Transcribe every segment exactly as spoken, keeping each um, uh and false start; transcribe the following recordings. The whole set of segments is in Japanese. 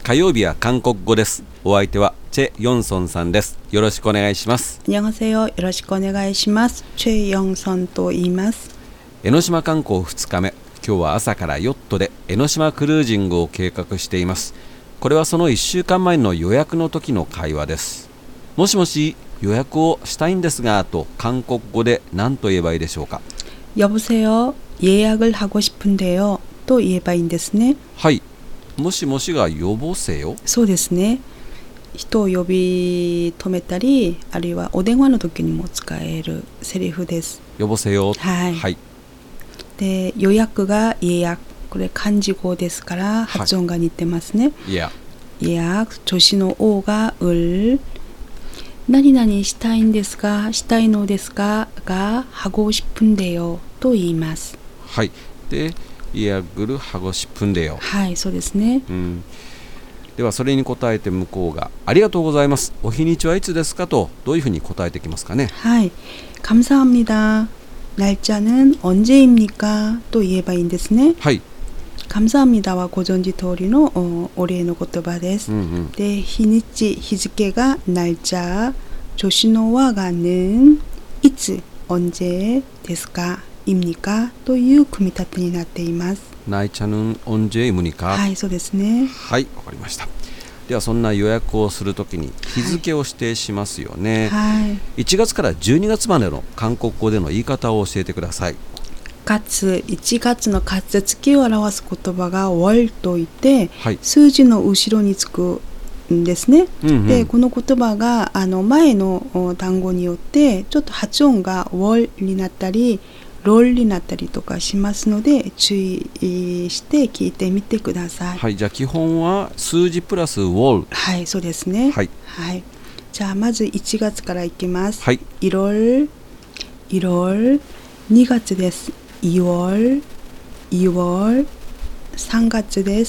火曜日は韓国語です。お相手はチェ・ヨンソンさんです。よろしくお願いします。 안녕하세요。よろしくお願いします。チェ・ヨンソンと言います。 江ノ島観光ふつかめ、今日は朝からヨットで江ノ島クルージングを計画しています。これはそのいっしゅうかんまえの予約の時の会話です。もしもし、予約をしたいんですがと韓国語で何と言えばいいでしょうか。 여보세요。예약을 하고 싶은데요。と言えばいいんですね。 はい。もしもしが呼ぼせよ。 そうですね。人を呼び止めたり、あるいはお電話の時にも使えるセリフです。 呼ぼせよ。 はい。 はい、 で、予約が예약。これ漢字語ですから発音が似てますね。 はい、 예약。助詞のおが을。何々したいんですか、したいのですかが하고 싶은데요と言います。 はい。で、예약을 하고 싶은데요。 はい、そうですね。 うん。ではそれに答えて向こうがありがとうございます。お日にちはいつですかとどういうふうに答えてきますかね。 はい。감사합니다。날짜는 언제입니까?と言えばいいんですね。 はい。 감사합니다はご存知通りの お, お礼の言葉です。 うんうん、 で、日にち、日付が날짜、助詞の和が는、いつ、언제ですか、입니까? という組み立てになっています。 날짜는 언제입니까? はい、そうですね。 はい、わかりました。ではそんな予約をするときに日付を指定しますよね。 はい。 いちがつからじゅうにがつまでの韓国語での言い方を教えてください。 月、いちがつの月、月を表す言葉が월といて、 はい、 数字の後ろにつくんですね。 うんうん、 で、この言葉があの前の単語によってちょっと発音が월になったり롤になったりとかしますので注意して聞いてみてください。 はい、じゃあ基本は数字プラス월。 はい、そうですね。 はい。 はい、じゃあまずいちがつからいきます。 はい。 일월、일월、にがつです。이월、이월、さんがつです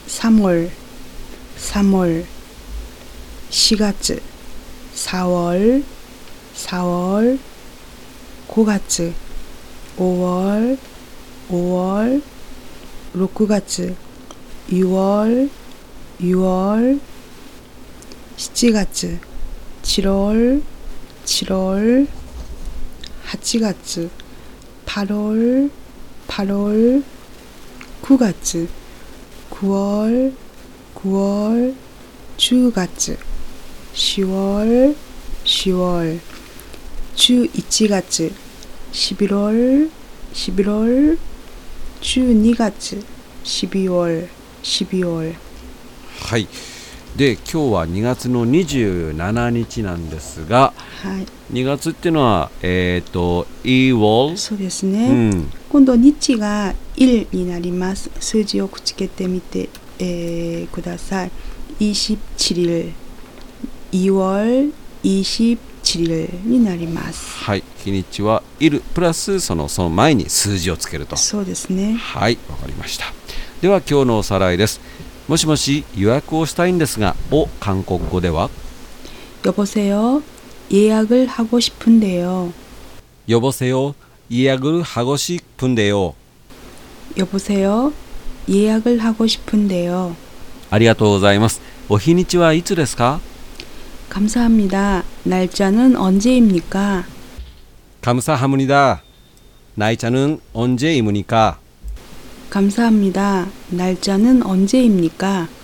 。삼월、삼월、しがつ、사월、사월、ごがつ、오월、오월、ろくがつ、유월、유월、しちがつ、칠월、칠월、はちがつ、팔월、팔월、くがつ、구월、구월、じゅうがつ、시월、시월、じゅういちがつ、십일월、십일월、じゅうにがつ、십이월、십이월。 はい。で、今日はにがつのにじゅうしちにちなんですが、 はい、 にがつっていうのはえっ、ー、と이월。 そうですね。 うん、 今度日が일になります。数字をくっつけてみて、えー、ください。이십칠일、이월 이십칠일になります。 はい。日にちは일プラスそのその前に数字をつけると。 そうですね。 はい、わかりました。では今日のおさらいです。もしもし予約をしたいんですがを韓国語では 여보세요。예약을 하고 싶은데요。 여보세요. 예약을 하고 싶은데요. 여보세요. 예약을 하고 싶은데요. ありがとうございます。お日にちはいつですか？ 감사합니다. 날짜는 언제입니까? 감사합니다. 날짜는 언제입니까? 감사합니다. 날짜는 언제입니까?